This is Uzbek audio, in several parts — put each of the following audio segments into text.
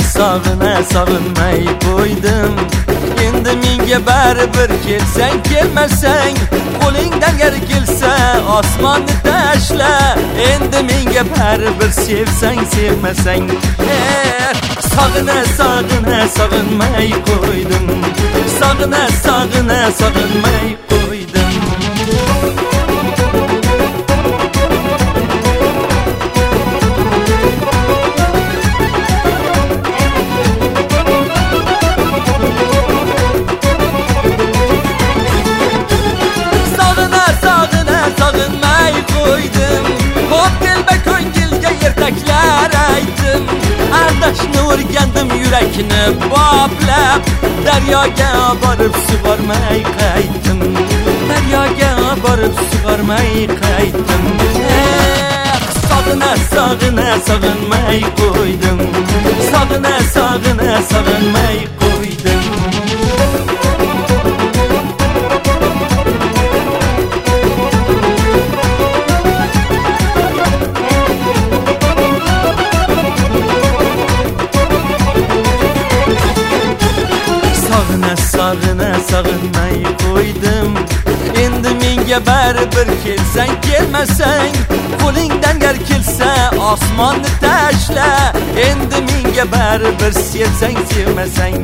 sog'inmay qo'ydim. Endi menga baribir kelsang kelmasang, qo'lingdan gar kelsa osmonni tashla. Endi menga baribir sevsang sevmasang, sog'inmay qo'ydim. Sog'inmay qo'ydim. Sog'inmay qo'ydim. Xo'p kelma ko'ngilga ertaklar aytdim. Ardashni o'rgandim yurakni boplab. Daryoga borib sug'ormay qaytdim. Daryoga borib sug'ormay qaytdim. Sog'inmay qo'ydim. Sog'inmay qo'ydim. Sog'inmay qo'ydim. Endi menga baribir kelsang kelmasang, qo'lingdan gar kelsa osmonni tashla. Endi menga baribir sevsang sevmasang,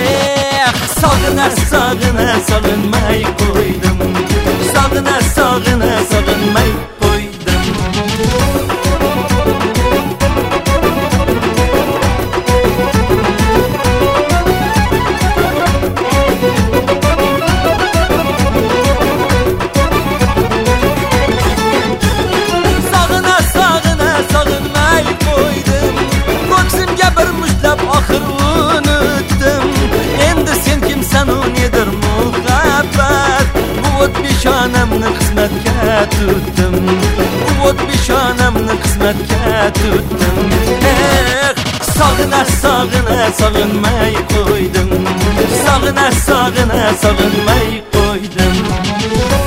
sog'inmay qo'ydim. Sog'inmay qo'ydim. Oxir unutdim. Endi sen kimsan, u nedir muhabbat? Bu o't peshonamni qismatga tutdim. Bu o't peshonamni qismatga tutdim. Sog'inmay qo'ydim. Sog'inmay qo'ydim.